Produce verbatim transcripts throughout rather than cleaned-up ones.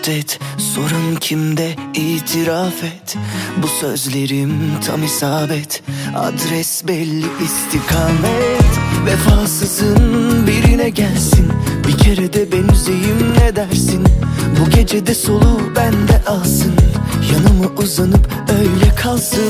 müddet sorun kimde, itiraf et. Bu sözlerim tam isabet, adres belli, istikamet. Vefasızın birine gelsin, bir kere de ben üzeyim ne dersin? Bu gecede soluğu bende alsın, yanıma uzanıp öyle kalsın.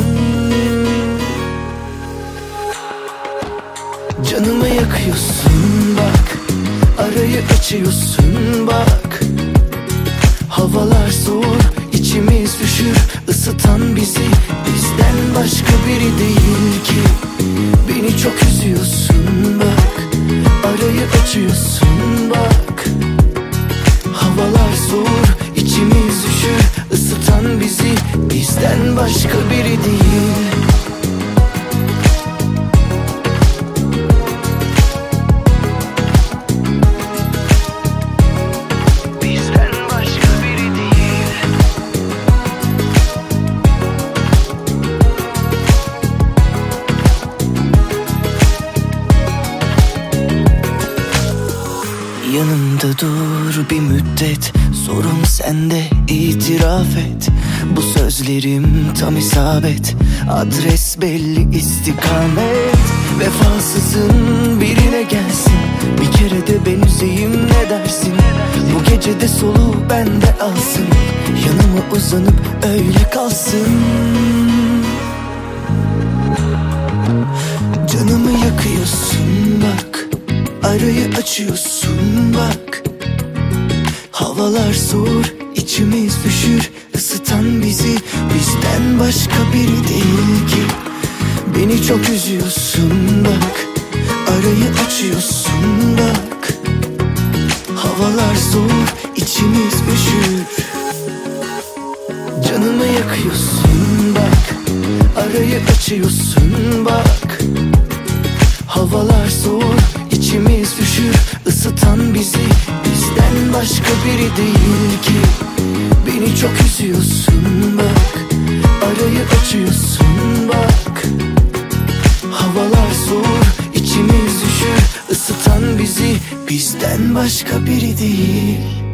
Canımı yakıyorsun bak, arayı açıyorsun bak. Havalar soğur, içimiz üşür, ısıtan bizi bizden başka biri değil ki. Beni çok üzüyorsun bak, arayı açıyorsun bak. Havalar soğur, içimiz üşür, ısıtan bizi bizden başka biri değil. Yanımda dur bir müddet, sorun sende, itiraf et. Bu sözlerim tam isabet, adres belli, istikamet. Vefasızın birine gelsin, bir kere de ben üzeyim ne dersin? Bu gecede soluğu bende alsın, yanıma uzanıp öyle kalsın. Canımı yakıyorsun bak, arayı açıyorsun bak. Havalar soğur, içimiz üşür, ısıtan bizi bizden başka biri değil ki. Beni çok üzüyorsun bak, arayı açıyorsun bak. Havalar soğur, içimiz üşür. Canımı yakıyorsun bak, arayı açıyorsun bak. Havalar soğur, İçimiz üşür, ısıtan bizi bizden başka biri değil ki. Beni çok üzüyorsun bak, arayı açıyorsun bak. Havalar soğur, içimiz üşür, ısıtan bizi bizden başka biri değil.